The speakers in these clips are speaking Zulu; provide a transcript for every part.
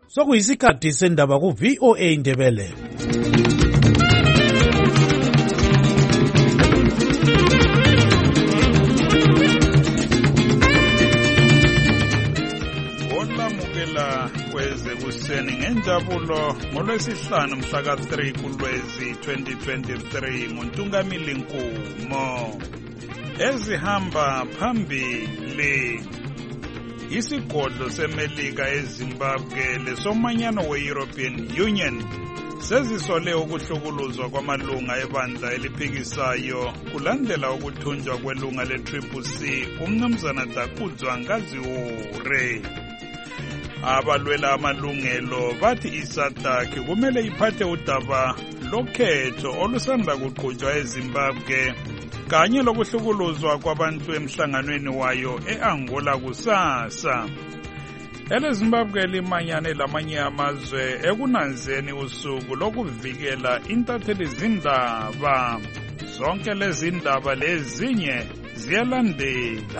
Sokuyisikhathi sendaba ku VOA Indebele. Olamukela kweze kuseni ngenjabulo ngolwesihlanu mhla ka-3 kuLwezi 2023 nguNtungamili Nkumo. Ezihamba phambili. Isigodlo seMelika eZimbabwe lesomanyano we-European Union sezisole ukuhlukuluzwa kwamalunga ebandla eliphikisayo kulandela ukuthunjwa kwelunga le-CCC uMnumzana Dakudzwa Ngaziure. Abalwela amalungelo bathi iSADC kumele iphathe udaba lokhetho olusanda kuqhutshwa eZimbabwe kanye lokuhlukuluzwa kwabantu emhlanganweni wayo e-Angola kusasa. EleZimbabwe limanyane lamanye amazwe ekunanzeni usuku lokuvikela intatheli zindaba. Zonke lezi ndaba lezinye ziyalandela.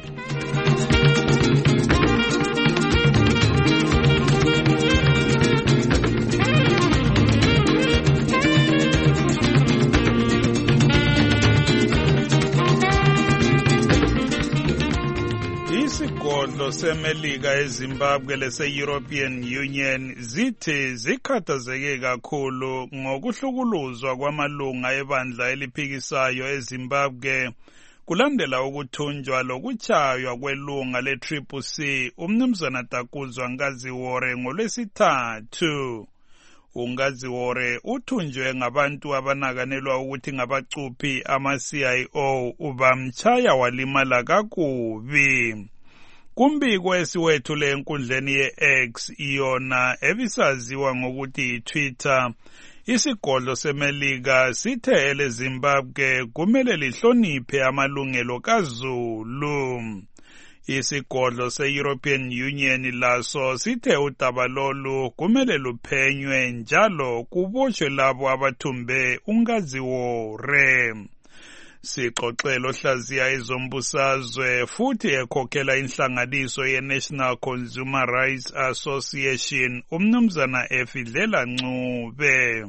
Isigodlo seMelika eZimbabwe lese-European Union zithi zikhathazeke kakhulu ngokuhlukuluzwa kwamalunga ebandla eliphikisayo eZimbabwe kulandela ukuthunjwa lokutshaywa kwelunga le-CCC uMnumzana Dakudzwa Ngaziure ngolwesithathu. uNgaziure uthunjwe ngabantu abanakanelwa ukuthi ngabacuphi ama-CIO ubamtshaya walimala kakubi. Kumbiko esiwethule enkundleni ye-X yona ebisaziwa ngokuthi iTwitter, isigodlo seMelika sithe eleZimbabwe kumele lihloniphe amalungelo kaZulu. Isigodlo se-European Union laso sithe udaba lolu kumele luphenywe njalo kubotshwe labo abathumbe uNgaziure. Sixoxelo hlaziya ezombusazwe futhi ekhokhela inhlanganiso ye-National Consumer Rights Association uMnumzana Efidlela Ncube.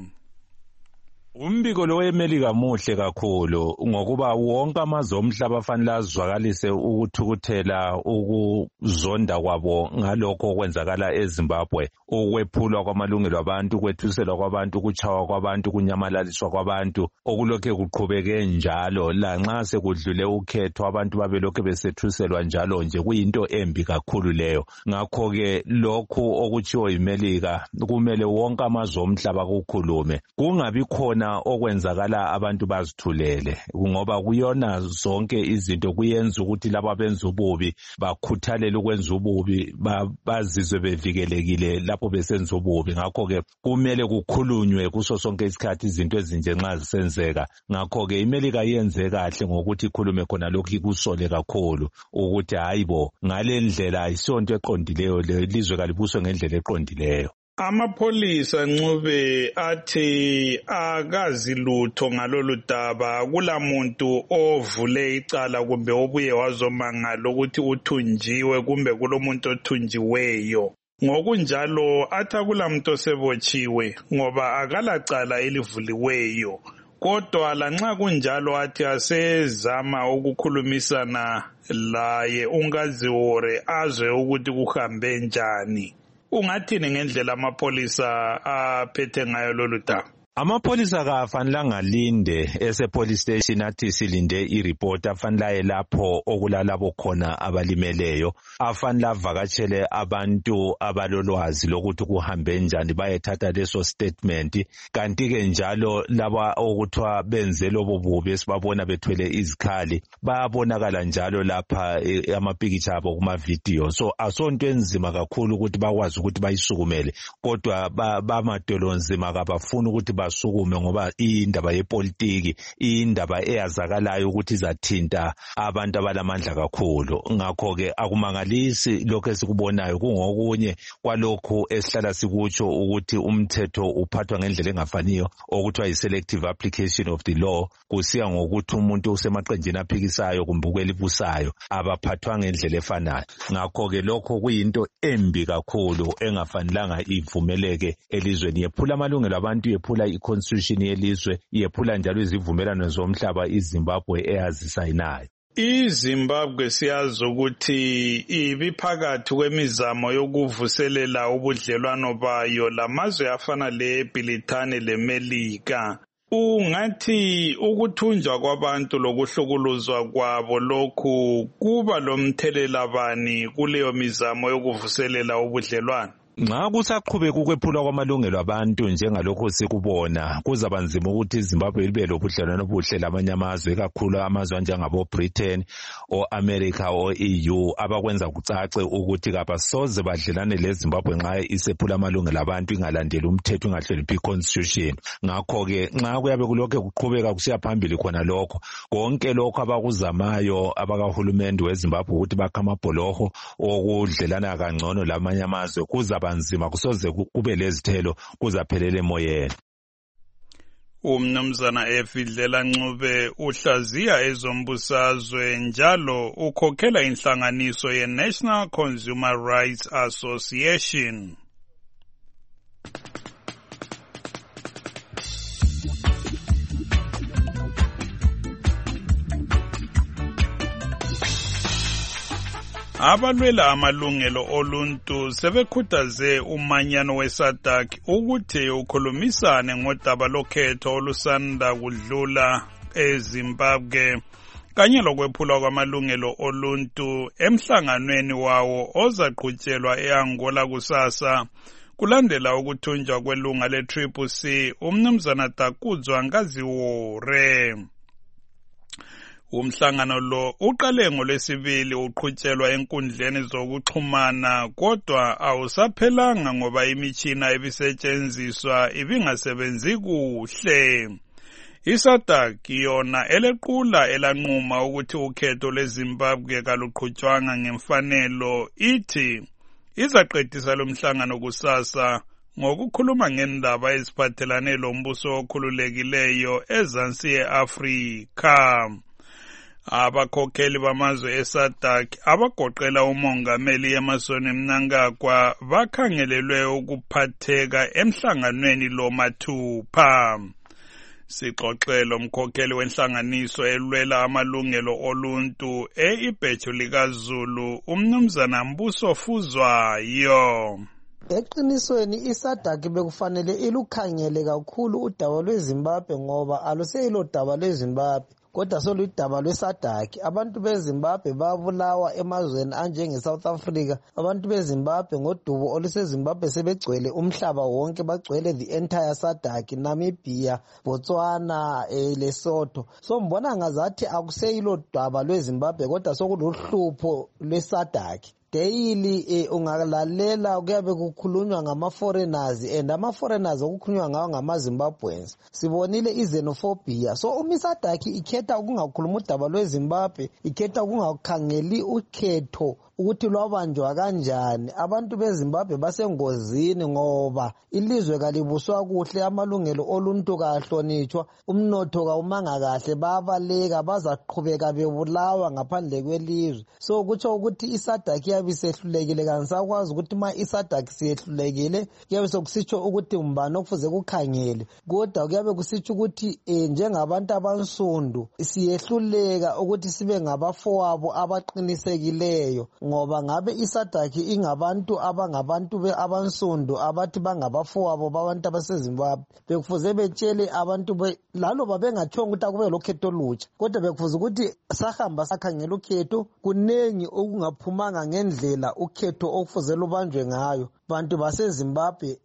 Umbiko lo weMelika muhle kakhulu ngokuba wonke amazwe omhlaba afanele azwakalise ukuthukuthela ukuzonda kwabo ngalokho okwenzakala eZimbabwe, ukwephulwa kwamalungelo abantu, ukwethuselwa kwabantu, ukuchawa kwabantu, kunyamalaliswa kwabantu, okulokhe kuqhubeke njalo lanxa sekudlule ukhetho abantu babelokhe besethuselwa njalo nje. Kuyinto embi kakhulu leyo. Ngakho-ke lokhu okutshiwo yiMelika kumele wonke amazwe omhlaba kukhulume, kungabi khona okwenzakala abantu bazithulele, ngoba kuyona zonke izinto kuyenza ukuthi laba benza ububi bakhuthalele ukwenza ububi, bazizwe bevikelekile lapho besenza ububi. Ngakho-ke kumele kukhulunywe kuso sonke isikhathi izinto ezinje nxa zisenzeka. Ngakho-ke iMelika yenze kahle ngokuthi ikhulume khona lokhu, ikusole kakhulu ukuthi hayibo ngale ndlela ayisonto eqondileyo, lelizwe kalibuswe ngendlela eqondileyo. Amapholisa Ncube athi akazi lutho ngalolu daba. Kulamuntu ovule icala kumbe obuye wazomangala ukuthi uthunjiwe kumbe kulomuntu othunjiweyo. Ngokunjalo athi akulamuntu osebotshiwe ngoba akalacala elivuliweyo. Kodwa lanxa kunjalo athi asezama ukukhulumisana laye uNgaziure azwe ukuthi kuhambe njani. Ungathini ngendlela amapholisa aphethe ngayo lolu daba? Amapholisa kafanelanga alinde ese-police station athi silinde i-report. Afanele aye lapho okulalabo khona abalimeleyo. Afanele avakatshele abantu abalolwazi lokuthi kuhambe njani, bayethatha leso statement. Kanti-ke njalo laba okuthiwa benze lobo bubi esibabona bethwele izikhali bayabonakala njalo lapha amapikitsha abo kumavidiyo. So asonto enzima kakhulu ukuthi bakwazi ukuthi bayisukumele, kodwa bamadolo nzima kabafuni ukuthi basukume ngoba indaba yepolitiki indaba eyazakalayo ukuthi izathinta abantu abalamandla kakhulu. Ngakho-ke akumangalisi lokho esikubonayo, kungokunye kwalokho esihlala sikutsho ukuthi umthetho uphathwa ngendlela engafaniyo okuthiwa yi-selective application of the law, kusiya ngokuthi umuntu usemaqenjini aphikisayo kumbe ukwelibusayo abaphathwa ngendlela efanayo. Ngakho-ke lokho kuyinto embi kakhulu engafanelanga ivumeleke elizweni. Yephula amalungelo abantu, yephula i-constitution yelizwe, yephula njalo izivumelano zomhlaba iZimbabwe eyazisayinayo. iZimbabwe siyazi ukuthi ibiphakathi kwemizamo yokuvuselela ubudlelwano bayo lamazwe afana leBrithani leMelika. Ungathi ukuthunjwa kwabantu lokuhlukuluzwa kwabo lokhu kuba lomthelela bani kuleyo mizamo yokuvuselela ubudlelwano? Nxa kusaqhubeka ukwephulwa kwamalungelo abantu njengalokho sikubona, kuzaba nzima ukuthi iZimbabwe libe lobudlelwano obuhle lamanye amazwe, kakhulu amazwe anjengabo Britain o-America o-EU abakwenza kucace ukuthi kabasoze badlelane leZimbabwe nxa isephula amalungelo abantu, ingalandeli umthetho, ingahloniphi i-constitution. Ngakho-ke nxa kuyabe kulokho kuqhubeka kusiya phambili khona lokho, konke lokho abakuzamayo abakahulumende weZimbabwe ukuthi bakha amabholoho okudlelana kangcono lamanye amazwe kuzaba nzima, kusoze kube lezithelo, kuzaphelela emoyeni. Umnumzana Efidlela Ncube uhlaziya ezombusazwe njalo ukhokhela inhlanganiso ye-National Consumer Rights Association. Abalwela amalungelo oluntu sebekhuthaze umanyano weSADC ukuthi ukhulumisane ngodaba lokhetho olusanda kudlula eZimbabwe kanye lokwephulwa kwamalungelo oluntu emhlanganweni wawo ozaqhutshelwa eAngola kusasa kulandela ukuthunjwa kwelunga le-CCC umnumzana Takudzwa Ngaziwore. Umhlangano lo uqale ngoLwesibili uqhutshelwa enkundleni zokuxhumana, kodwa awusaphelanga ngoba imitshina ebisetshenziswa ibingasebenzi kuhle. iSADC yona elequla elanquma ukuthi ukhetho lweZimbabwe kaluqhutshwanga ngemfanelo, ithi izaqedisa lo mhlangano kusasa ngokukhuluma ngendaba eziphathelane lombuso okhululekileyo ezansi ye-Afrika. Abakhokheli bamazwe eSADC abagoqela umongameli Emmerson Mnangagwa bakhangelelwe ukuphatheka emhlanganweni lo mathupha. Sixoxelo umkhokheli wenhlanganiso elwela amalungelo oluntu eIbhethu likaZulu umnumzana Mbuso Fuzwayo. Eqinisweni iSADC bekufanele ilukhangele kakhulu udaba lweZimbabwe ngoba aluseyilo daba lweZimbabwe kodwa soludaba lweSADC. Abantu beZimbabwe babulawa emazweni anjengeSouth Africa. Abantu beZimbabwe ngodubo oluseZimbabwe sebegcwele umhlaba wonke, bagcwele the entire SADC, Namibia, Botswana, Lesotho. So mbona ngazathi akuseyilo daba lweZimbabwe kodwa sokuluhlupho lweSADC. Daily ungalalela kuyabe kukhulunywa ngama-foreigners and ama-foreigners okukhulunywa ngawo ngama-Zimbabweans. Sibonile i-xenophobia. So iSADC ikhetha ukungakhuluma udaba lweZimbabwe, ikhetha ukungakhangeli ukhetho ukuthi lwabanjwa kanjani. Abantu beZimbabwe basengozini ngoba ilizwe kalibuswa kuhle, amalungelo oluntu kahlonitshwa, umnotho kawumanga kahle, bayabaleka, bazaqhubeka bebulawa ngaphandle kwelizwe. So kutsho ukuthi iSADC iyabe isehlulekile, kanisakwazi ukuthi ma iSADC siyehlulekile kuyabe sokusitsho ukuthi mbani okufuze kukhangele, kodwa kuyabe kusitsho ukuthi njengabantu abansundu siyehluleka ukuthi sibe ngabafowabo abaqinisekileyo, ngoba ngabe iSADC ingabantu abangabantu abansundu abathi bangabafowabo babantu abaseZimbabwe. Bekufuze betshele abantu laloba bengatshonga ukuthi akube lokhetho olutsha, kodwa bekufuze ukuthi sahamba sakhangela ukhetho, kunengi okungaphumanga ngendlela ukhetho okufuze lubanjwe ngayo. Bantu baseZimbabwe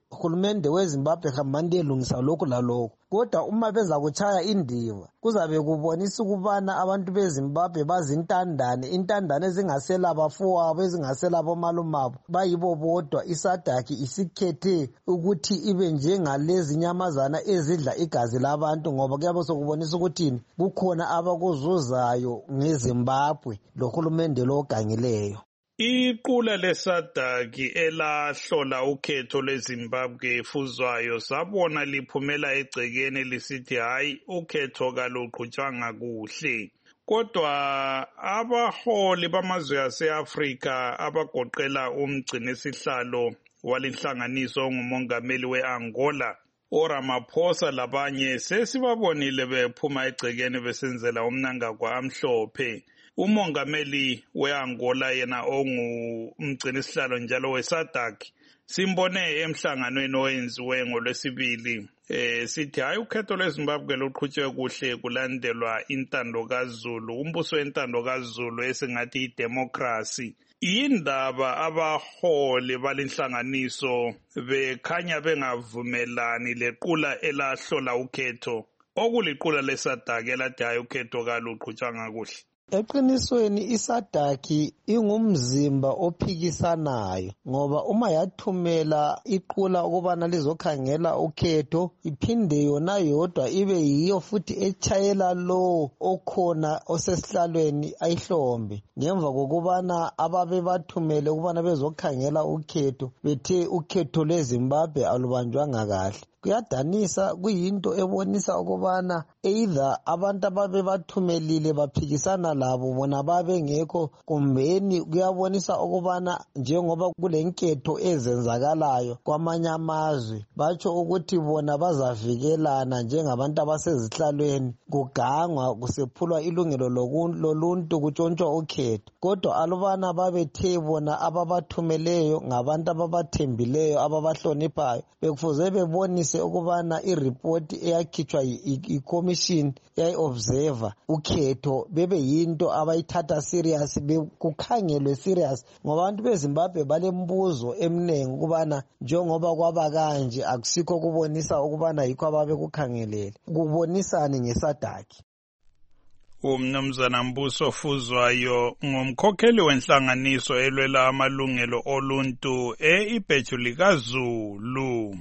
uhulumende weZimbabwe hambani elungisa lokhu lalokhu. Kodwa uma beza kuchaya indiva kuzabe kubonisa ukubana abantu beZimbabwe bazintandane, intandane ezingasela bafowabo, ezingasela bomalumabo, bayibo bodwa. iSADC isikhethe ukuthi ibe njengalezi nyamazana ezidla igazi labantu, ngoba kuyabe sokubonisa ukuthi kukhona abakuzuzayo ngeZimbabwe lohulumende lo ogangileyo. Iqula leSADC elahlola ukhetho lweZimbabwe efuzwayo sabona liphumela egcekeni lisithi hayi ukhetho kaluqhutshwanga kuhle. Kodwa abaholi bamazwe ase-Afrika abagoqela umgcinisihlalo walinhlanganiso ongumongameli we-Angola uRamaphosa labanye sesibabonile bephuma egcekeni besenzela umnangagwa amhlophe. Umongameli we-Angola yena ongumgcinisihlalo njalo we-SADC simbone emhlanganweni owenziwe ngoLwesibili sithi hayi ukhetho lweZimbabwe luqhutshwe kuhle kulandelwa intando kaZulu, umbuso wentando kaZulu esingathi idemocracy. Indaba abaholi balinhlanganiso bekhanya bengavumelani lequla elahlola ukhetho okuliqula leSADC elathi hayi ukhetho kaluqhutshwanga kuhle. Eqinisweni iSADC ingumzimba ophikisanayo, ngoba uma yathumela iqula ukubana lizokhangela ukhetho iphinde yona yodwa ibe yiyo futhi echayela lo okhona osesihlalweni ayihlombe ngemva kokubana ababe bathumele ukubana bezokhangela ukhetho bethe ukhetho lweZimbabwe alubanjwanga kahle. Kuyadanisa, kuyinto ebonisa ukubana either abantu ababe bathumelile baphikisana labo bona babe ngekho, kumbeni kuyabonisa ukubana njengoba kulenketho ezenzakalayo kwamanye amazwe batsho ukuthi bona bazavikelana njengabantu abasezihlalweni, kugangwa kusephulwa ilungelo loluntu kutshontshwa ukhetho. Kodwa alubana babethe bona ababathumeleyo ngabantu ababathembileyo ababahloniphayo bekufuze bebonise ukubana iripoti eyakhitshwa i-commission eyayi-observer ukhetho bebe yinto abayithatha serious, kukhangelwe serious, ngoba abantu beZimbabwe balembuzo emningi ukubana njengoba kwaba kanje akusikho kubonisa ukubana yikho ababe kukhangelele, kubonisane ngeSADC. Umnumzana Mbuso Fuzwayo ngumkhokheli wenhlanganiso elwela amalungelo oluntu eIbhejuli kaZulu.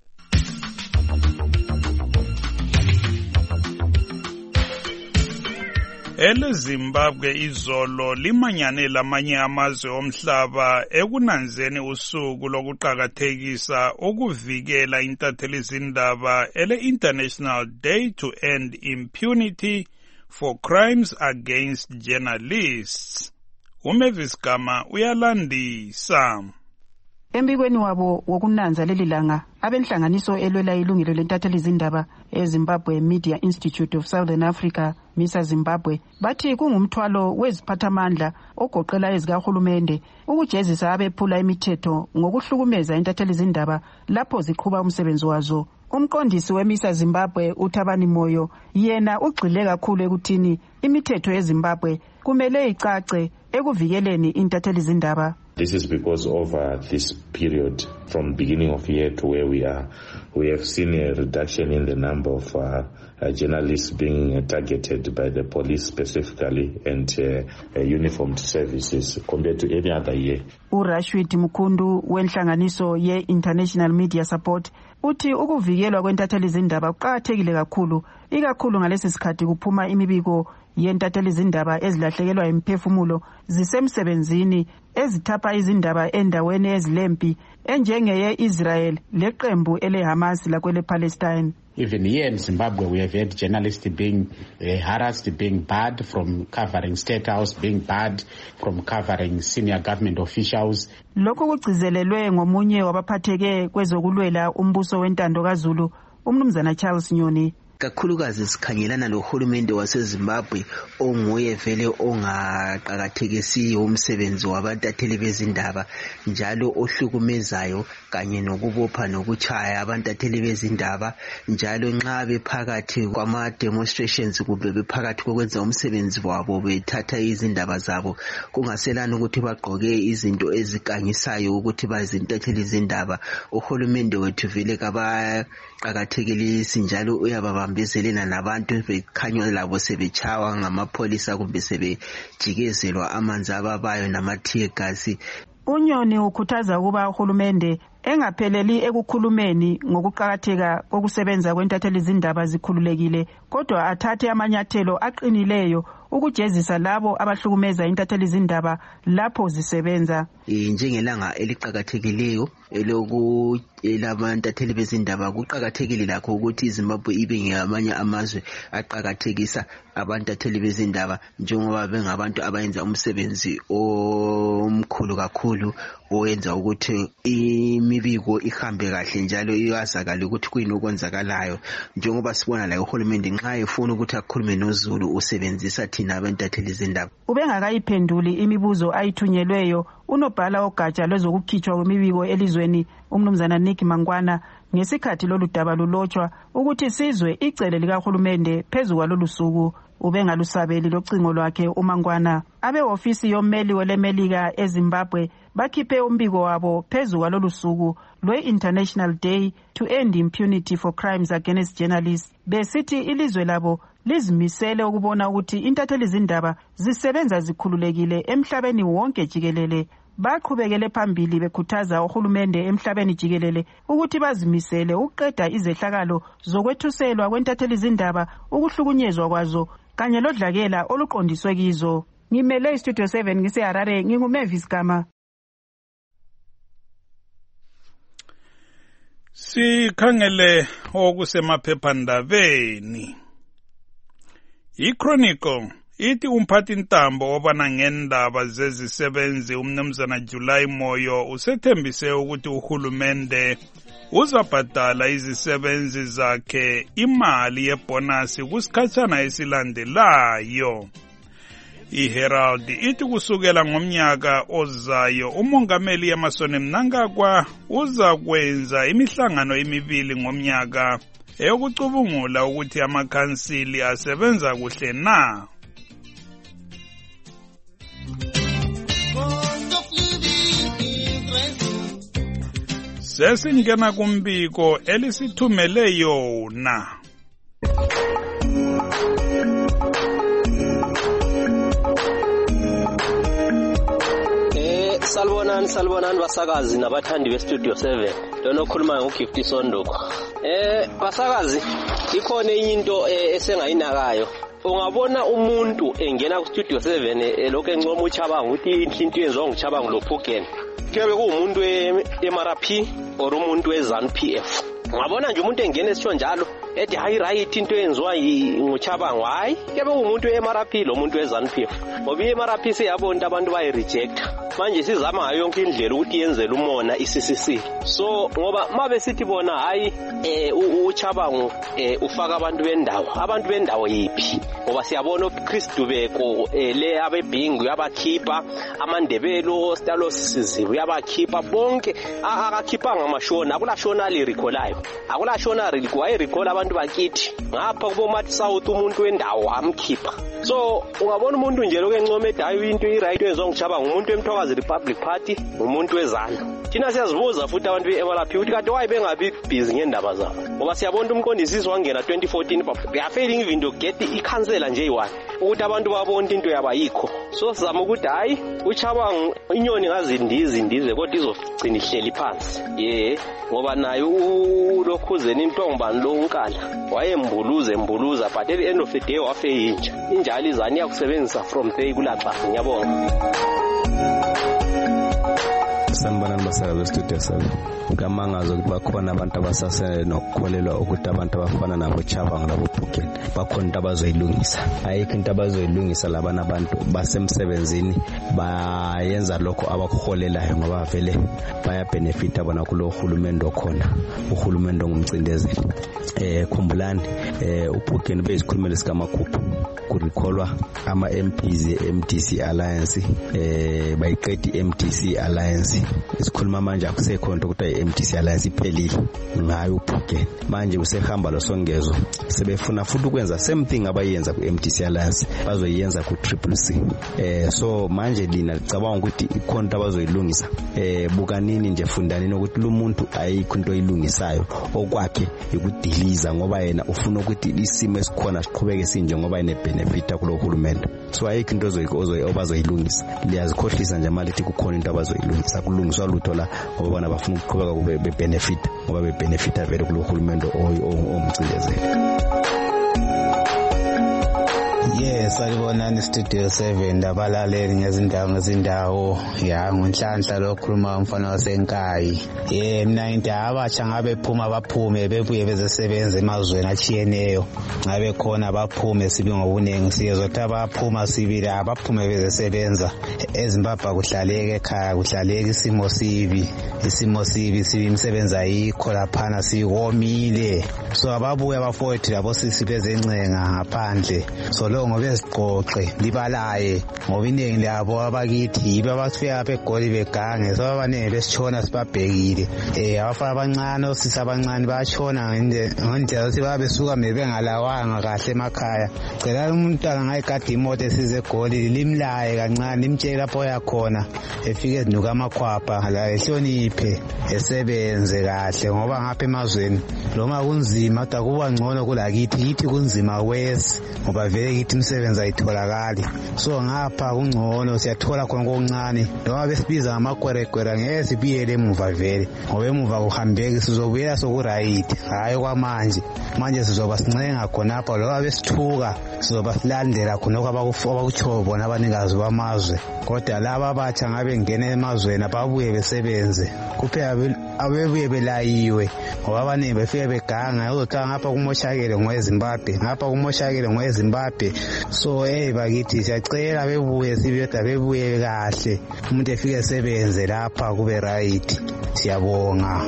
EleZimbabwe izolo limanyane lamanye amazwe omhlaba ekunanzeni usuku lokuqakathekisa ukuvikela intathelizindaba ele-International Day to End Impunity for Crimes Against Journalists. uMavis Gama uyalandisa. Embikweni wabo wokunanza leli langa, abenhlanganiso elwela ilungelo lentathelizindaba eZimbabwe Media Institute of Southern Africa, MISA Zimbabwe, bathi kungumthwalo weziphathamandla ogoqela ezikahulumende ukujezisa abephula imithetho ngokuhlukumeza intathelizindaba lapho ziqhuba umsebenzi wazo. Umqondisi weMISA Zimbabwe uThabani Moyo yena ugxile kakhulu ekuthini imithetho yeZimbabwe kumele icace ekuvikeleni intathelizindaba. This is because over this period from beginning of year to where we are, we have seen a reduction in the number of journalists being targeted by the police specifically and uniformed services compared to any other year. uRashid Mukundu wenhlanganiso ye-International Media Support uthi ukuvikelwa kwentathelizindaba kuqakathekile kakhulu, ikakhulu ngalesi sikhathi kuphuma imibiko yentathelizindaba ezilahlekelwa imiphefumulo zisemsebenzini ezithapha izindaba endaweni ezilempi enjengeye-Israel leqembu ele-Hamas lakwele-Palestine. Even here in Zimbabwe, we have had journalists being harassed, being barred from covering State House, being barred from covering senior government officials. Lokho kugcizelelwe ngomunye wabaphatheke kwezokulwela umbuso wentando kaZulu, umnumzana Charles Nyoni. kakhulukazi sikhangelana lohulumende waseZimbabwe onguye vele ongaqakathekisiyo umsebenzi wabantatheli bezindaba njalo ohlukumezayo kanye nokubopha nokuchaya abantatheli bezindaba njalo nxa bephakathi kwama demonstrations kumbe bephakathi kokwenza umsebenzi wabo bethatha izindaba zabo kungaselani ukuthi bagqoke izinto ezikanyisayo ukuthi bazintatheli izindaba. Uhulumende wethu vele kabaqakathekilisi njalo uyababambezelena nabantu bekhanywa labo sebechawa ngamapholisa kumbe sebejikezelwa amanzi ababayo nama-tear gas. uNyoni ukhuthaza ukuba uhulumende engapheleli ekukhulumeni ngokuqakatheka kokusebenza kwentatheli izindaba zikhululekile kodwa athathe amanyathelo aqinileyo ukujezisa labo abahlukumeza intatheli izindaba lapho zisebenza. Njengelanga eliqhakathekileyo elabantatheli bezindaba kuqhakathekile lakho ukuthi iZimbabwe ibe ngamanye amazwe aqhakathekisa abantatheli bezindaba njengoba bengabantu abayenza umsebenzi omkhulu kakhulu owenza ukuthi imibiko ihambe kahle njalo iyazakala ukuthi kuyini okwenzakalayo njengoba sibona la uhulumende nxa efuna ukuthi akhulume noZulu usebenzisa thina abantatheli izindaba. Ubengakayiphenduli imibuzo ayithunyelweyo unobhala ogatsha lwezokukhitshwa kwemibiko elizweni umnumzana Nick Mangwana ngesikhathi lolu daba lulotshwa ukuthi sizwe icele likahulumende phezu kwalolu suku. Ubengalusabeli locingo lwakhe uMangwana. Abehofisi yommeli welemelika eZimbabwe bakhiphe umbiko wabo phezu kwalolu suku lwe-International Day to End Impunity for Crimes Against Journalists besithi ilizwe labo lizimisele ukubona ukuthi intatheli izindaba zisebenza zikhululekile emhlabeni wonke jikelele. Baqhubekele phambili bekhuthaza uhulumende emhlabeni jikelele ukuthi bazimisele ukuqeda izehlakalo zokwethuselwa kwentatheli izindaba ukuhlukunyezwa kwazo kanye lodlakela oluqondiswe kizo. Ngimele iStudio 7 ngiseHarare nginguMavis Gama. Sikhangele okusemaphephandabeni. iChronicle ithi umphathintambo obana ngendaba zezisebenzi umnumzana July Moyo usethembise ukuthi uhulumende uzabhadala izisebenzi zakhe imali yebonasi kusikhatshana esilandelayo. iHerald ithi kusukela ngomnyaka ozayo umongameli Emmerson Mnangagwa uzakwenza imihlangano emibili ngomnyaka eyokucubungula ukuthi amakhansili asebenza kuhle na. Sesingena kumbiko elisithumele yona. Salibonani basakazi nabathandi beStudio 7. Lona okhuluma ngoGift Sondoko. Basakazi ikhona into esengayinakayo. Ungabona umuntu engena kuStudio 7 lokho encoma uChabanga ukuthi into yenziwa nguChabanga lophukeni. Kube kuumuntu eMRP or umuntu weZANU-PF. Ngabona nje umuntu engena esitsho njalo ethi hayi right into yenziwa nguChabanga hayi kube umuntu eMRP lo muntu weZANU-PF. Ngoba iMRP seyabona abantu bayi-reject. Manje sizama ngayo yonke indlela ukuthi yenzele umona iCCC. So ngoba mabe sithi bona hayi uChabanga ufaka abantu bendawo yipi ngoba siyabona uChris Dubeko le abebhingu yabakhipha amandebelo stalo sizibu yabakhipha bonke akakhipha ngamashona akulashona alirecolayo akulashona recall abantu bakithi ngapha kubomathi South umuntu wendawo amkhipha. So ungabona umuntu nje lokho encoma edayo into iright yenziwa nguChabanga umuntu eMthokazi Republic Party umuntu weZANU. Thina siyazibuza futhi abantu beMRP ukuthi kade wayi bengabi busy ngendaba zabo ngoba siyabona umqondisisi wangena 2014 they are failing even to get ikhansela nje iwani ukuthi abantu babone into yabayikho. So sizama ukuthi hayi uChabanga inyoni ngazindize kodwa izogcina ihleli phansi ngoba nayo ulokhuzeni intongibani lo unkala wayembuluza but at the end of the day wafe injalo izani yakusebenzisa from there kulaxa ngiyabonga. sanibonani basakazi bestudio 7. Ngamangazo ukuthi bakhona abantu abasasele nokukholelwa ukuthi abantu abafana nabo Chabang labo Phukeni bakhona into abazoyilungisa. Ayikho into abazoyilungisa labana abantu basemsebenzini bayenza lokho abakholelayo ngoba vele bayabenefita bona kulo hulumende okhona. Uhulumende ongumcindezeli. Khumbulani uPhukeni beyizikhulumeli sikaMakhuphu kurikholwa ama MPs MDC Alliance bayiqedi MDC Alliance. Isikhuluma manje akusekho into ukuthi MDC Alliance iphelile ngayo uPhukeni. Manje usehamba lo songezo sebefuna futhi ukwenza same thing abayenza ku MDC Alliance bazoyenza ku Triple C. So manje lina licabanga ukuthi ikhonto abazoyilungisa. Bukanini nje fundanini ukuthi lo muntu ayikho into oyilungisayo okwakhe ukudiliza ngoba yena ufuna ukuthi isimo esikhona siqhubeke sinje ngoba ine benefit kulo hulumende. So ayikho into obazoyilungisa. Liyazikhohlisa nje malithi kukhona into abazoyilungisa kulungiswa lutho la ngoba bona bafuna ukuqhubeka kube benefit ngoba benefita vele kulo hulumende omcindezeli. Yes, salibonani Studio 7 ndabalaleli ngezindawo ya ngonhlanhla lokhuluma umfana wasenkayi. Mina indaba abatsha ngabe phuma baphume bebuye bezesebenza emazweni achiyeneyo. Ngabe khona baphume sibi ngobunengi siyezothi abaphuma sibili abaphume bezesebenza eZimbabwe kuhlaleke ekhaya kuhlaleke isimo sibi imisebenza ayikho laphana sikomile. So ababuye abafowethu labo sisi bezencenga ngaphandle. So lo ngoba esiqoqe libalaye ngoba iningi labo abakithi yibe abafika apha eGoli begange so abaningi besitshona sibabhekile abafana abancane osisi abancane bayatshona ngendlela ukuthi babesuka bengalawanga kahle emakhaya. Cela umntwana ngayigada imoto esize eGoli limlaye kancane limtshela lapho yakhona efike ezinuka amakhwapha la ehloniphe esebenze kahle ngoba ngapha emazweni noma kunzima kodwa kuba ngcono kulakithi kunzima wesi ngoba vele kithi imisebenzi ayitholakali. So ngapha kungcono siyathola khona okuncane noma besibiza ngamakwerekwera ngeke sibiyele emuva vele ngoba emuva kuhambeki sizobuyela sokuright hayi kwamanje sizoba sincenga khonapha loba besithuka sizoba silandela khonokho abakutsho bona abanikazi bamazwe. Kodwa laba abatsha ngabe ngene emazweni ababuye besebenze kuphela abebuye belayiwe ngoba abaningi befike beganga uzothi ngapha kumoshakele ngoweZimbabwe so bakithi siyacela bebuye sibiyodwa bebuye kahle umuntu efike esebenze lapha kube right. Siyabonga.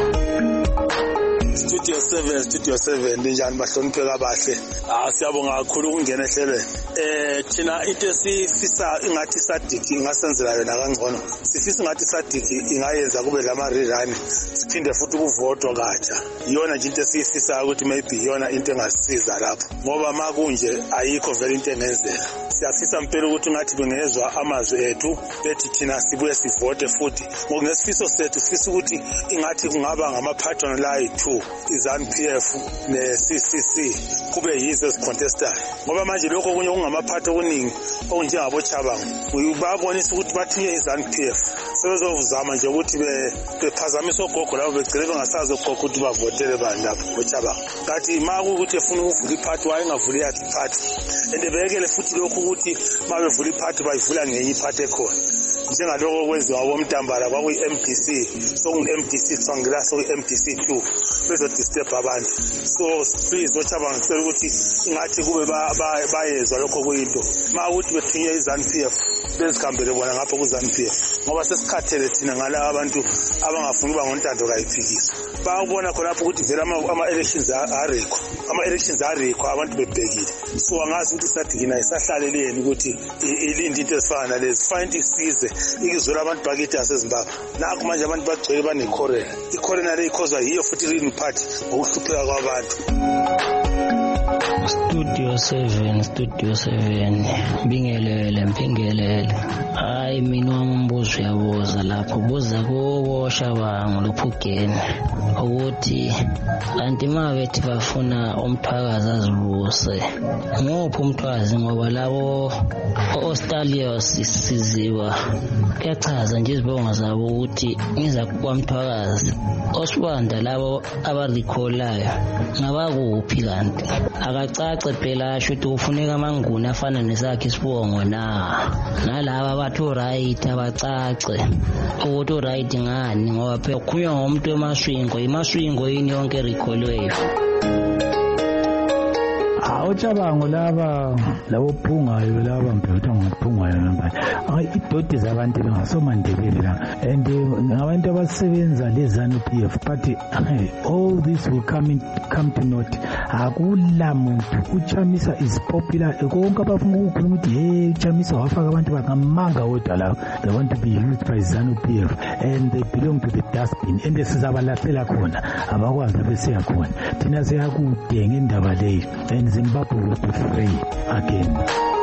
Studio 7 linjani bahlonipheka abahle. Siyabonga kakhulu ukungena ehlelweni. Thina into esifisa ingathi SADC ingasenzela yona kangcono. Sifisa ingathi SADC ingayenza kube lama rerun siphinde futhi ukuvotwa katsha. Iyona nje into esifisa ukuthi maybe iyona into engasisiza lapho. Ngoba makunje ayikho vele into engenzeka. Siyafisa impela ukuthi ngathi bengezwa amazwi ethu bethi thina sibuye sivote futhi. Ngokunesifiso sethu sifisa ukuthi ingathi kungaba ngama-partner la yi2 iZANU-PF ne-CCC kube yizo ezicontestayo ngoba manje lokho okunye kungamaphathi okuningi okunjengabo Chabang babonisa ukuthi bathunywe iZANU-PF sebezovuzama nje ukuthi bephazamisa ogogo labo begcine bengasazi ogogo ukuthi bavotele bani lapho ngoChabang. Kanti makukuthi efuna ukuvula iphathi wayengavuli yakhe iphathi endebekele futhi lokhu ukuthi mabevula iphathi bayivula ngenye iphathi ekhona njengaloko kwenziwa womntambala kwakuyi-MDC sokungu-MDC Tswangila sokuyi-MDC2 bezodisturb abantu. So please oChabang sicela ukuthi ingathi kube bayezwa lokho kuyinto makuthi bethunywe iZANU-PF bezihambele bona ngapho kuZANU-PF ngoba sesikhathele thina ngalabo abantu abangafuni ukuba ngontando kayiphikiswa. Bayabona khonapho ukuthi vele ama-elections arikho abantu bebhekile. So angazi ukuthi SADC isahlaleleni ukuthi ilinde into ezifana nalezi find isize ikizwela abantu bakithi yaseZimbabwe. Nakho manje abantu bagcwele banekhorela. Ikhorela le ikhozwa yiyo futhi Green Party ngokuhlupheka kwabantu. Studio 7 Mpingelele hayi mina umbuzo uyabuza lapho buza kubo Chabang loPhukeni ukuthi kanti mabethi bafuna umthwakazi azibuse ngophi umthwakazi ngoba labo Ostalios siziwa kuyachaza nje izibongo zabo ukuthi ngiza kwamthwakazi osibanda labo abarikholayo ngabakuphi kanti acace phela shuthi kufuneka amanguni afana nesakhe isibongo nalaba abathi uright abacace ukuthi uright ngani ngoba phela kukhulunywa ngomuntu imaswingo yini yonke recallwe Ocabango labo phungayo laba mbethu ngophungayo namba idodi zabantu bengasomandebele la and ngabantu abasebenza leZANU-PF but all this will come to naught. Akula muntu uChamisa is popular konke abafuna ukukhuluma ukuthi hey uChamisa wafaka abantu bangamanga kodwa la they want to be used by ZANU-PF and they belong to the dustbin and sizabalahlela khona abakwazi besiya khona thina siyakude ngendaba leyo and Zimbabwe will be free again.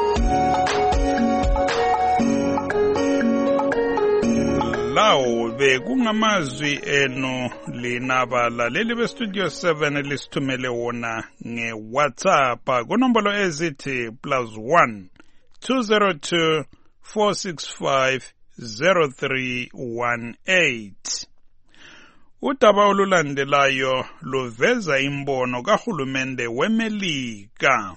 Lawo bekungamazwi eno linabala leli be Studio 7 elisithumele wona ngeWhatsApp kunombolo ezithi +1 202 465 0318. Udaba olulandelayo luveza imbono kahulumende weMelika.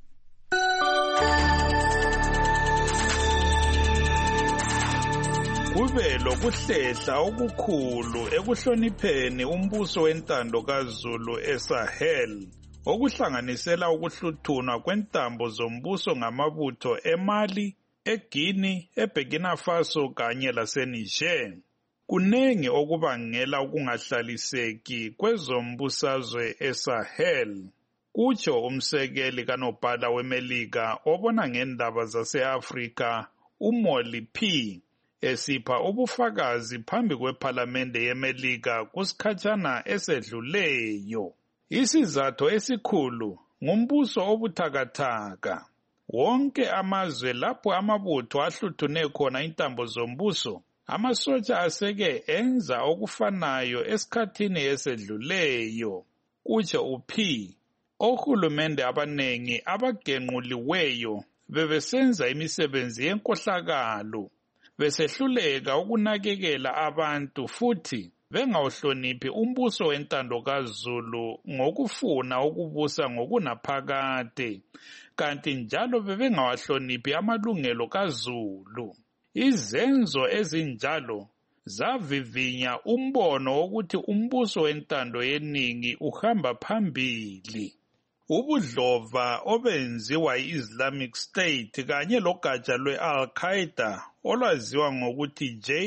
Kube lokuhlehla okukhulu ekuhlonipheni umbuso wentando kaZulu eSahel, okuhlanganisela ukuhluthunwa kwentambo zombuso ngamabutho eMali, eGuinea, eBurkina Faso kanye laseNiger. Kunengi okubangela ukungahlaliseki kwezombusazwe eSahel. Kutsho umsekeli kanobhala weMelika obona ngendaba zase-Afrika uMolly P. esipha ubufakazi phambi kwePhalamende yeMelika kusikhatshana esedluleyo. Isizathu esikhulu ngumbuso obuthakathaka. Wonke amazwe lapho amabutho ahluthune khona intambo zombuso, amasotsha aseke enza okufanayo esikhathini esedluleyo. Kutsho uP. Ohulumende abanengi abagenquliweyo bebesenza imisebenzi yenkohlakalo, besehluleka ukunakekela abantu futhi bengawuhloniphi umbuso wentando kaZulu ngokufuna ukubusa ngokunaphakade, kanti njalo bebengawahloniphi amalungelo kaZulu. Izenzo ezinjalo zavivinya umbono wokuthi umbuso wentando yeningi uhamba phambili. Ubudlova obenziwa yi-Islamic State kanye logatsha lwe-Al-Qaeda olwaziwa ngokuthi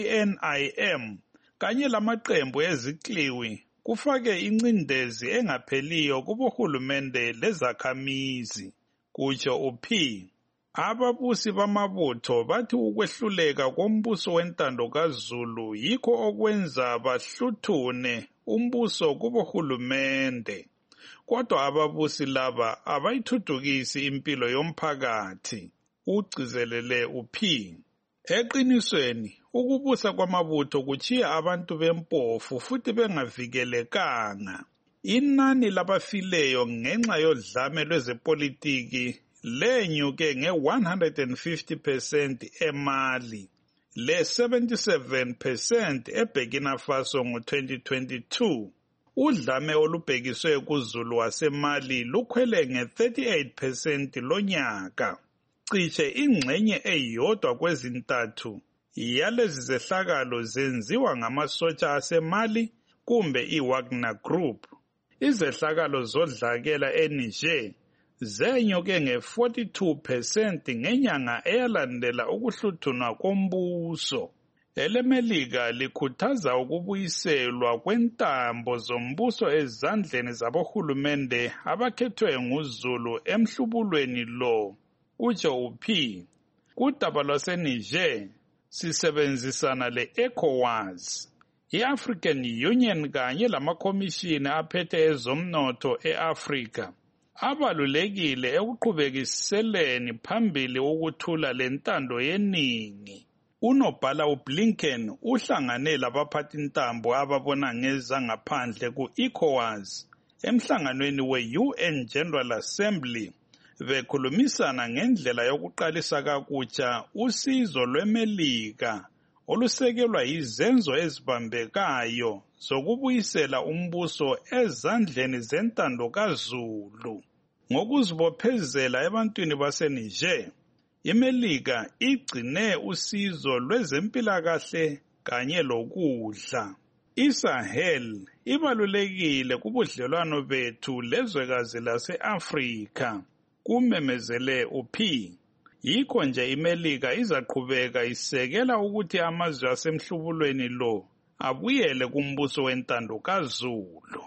JNIM kanye lamaqembu ezikliwi kufake incindezi engapheliyo kubohulumende lezakhamizi. Kutsho uP. Ababusi bamabutho bathi ukwehluleka kombuso wentando kaZulu yikho okwenza bahluthune umbuso kubohulumende. Kodwa ababusi laba abayithuthukisi impilo yomphakathi, ugcizelele uP. Eqinisweni, ukubusa kwamabutho kuchiya abantu bempofu futhi bengavikelekanga. Inani labafileyo ngenxa yodlame lwezepolitiki lenyuke nge-150% eMali, le-77% eBurkina Faso ngo-2022. Udlame olubhekiswe kuZulu waseMali lukhwele nge-38% lonyaka. Cishe ingxenye eyodwa kwezintathu yalezi zehlakalo zenziwa ngamasotsha aseMali kumbe iWagner Group. Izehlakalo zodlakela eNiger zenyuke nge-42% ngenyanga eyalandela ukuhluthunwa kombuso. EleMelika likhuthaza ukubuyiselwa kwentambo zombuso ezandleni zabohulumende abakhethwe nguZulu emhlubulweni lo. Kutsho uP. Kudaba lwaseNiger sisebenzisana le-ECOWAS, i-African Union kanye lamakhomishini aphethe ezomnotho e-Afrika abalulekile ekuqhubekiseleni phambili ukuthula lentando yeningi. Unobhala uBlinken uhlangane labaphathintambo ababona ngezangaphandle ku-ECOWAS emhlanganweni we-UN General Assembly bekhulumisana ngendlela yokuqalisa kakutsha usizo lweMelika olusekelwa yizenzo ezibambekayo zokubuyisela umbuso ezandleni zentando kaZulu. ngokuzibophezela ebantwini baseNiger. iMelika igcine usizo lwezempilakahle kanye lokudla. iSahel ibalulekile kubudlelwano bethu lezwekazi lase-Afrika, kumemezele uP. Yikho nje iMelika izaqhubeka isekela ukuthi amazwe asemhlubulweni lo abuyele kumbuso wentando kaZulu.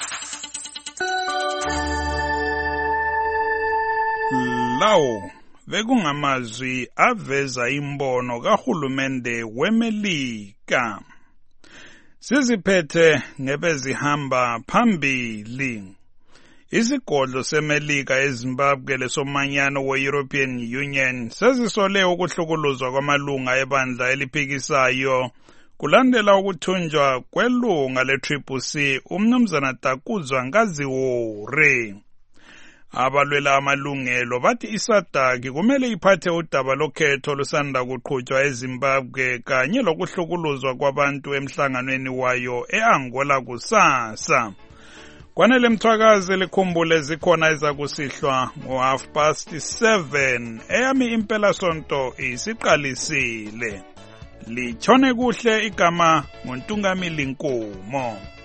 Lawo bekungamazwi aveza imbono kahulumende weMelika. Siziphethe ngebezihamba phambili. Isigodlo seMelika eZimbabwe lesomanyano we-European Union sezisole ukuhlukuluzwa kwamalunga ebandla eliphikisayo kulandela ukuthunjwa kwelunga le-CCC umnumzana Takuzwa Ngaziwore. Abalwela amalungelo bathi iSADC kumele iphathe udaba lokhetho lusanda kuqhutshwa eZimbabwe kanye lokuhlukuluzwa kwabantu emhlanganweni wayo eAngola kusasa. Kwanele Mthwakazi likhumbule zikhona ezakusihlwa ngo7:30 eyami impela sonto isiqalisile. Lichone kuhle igama nguNtungamili Nkomo.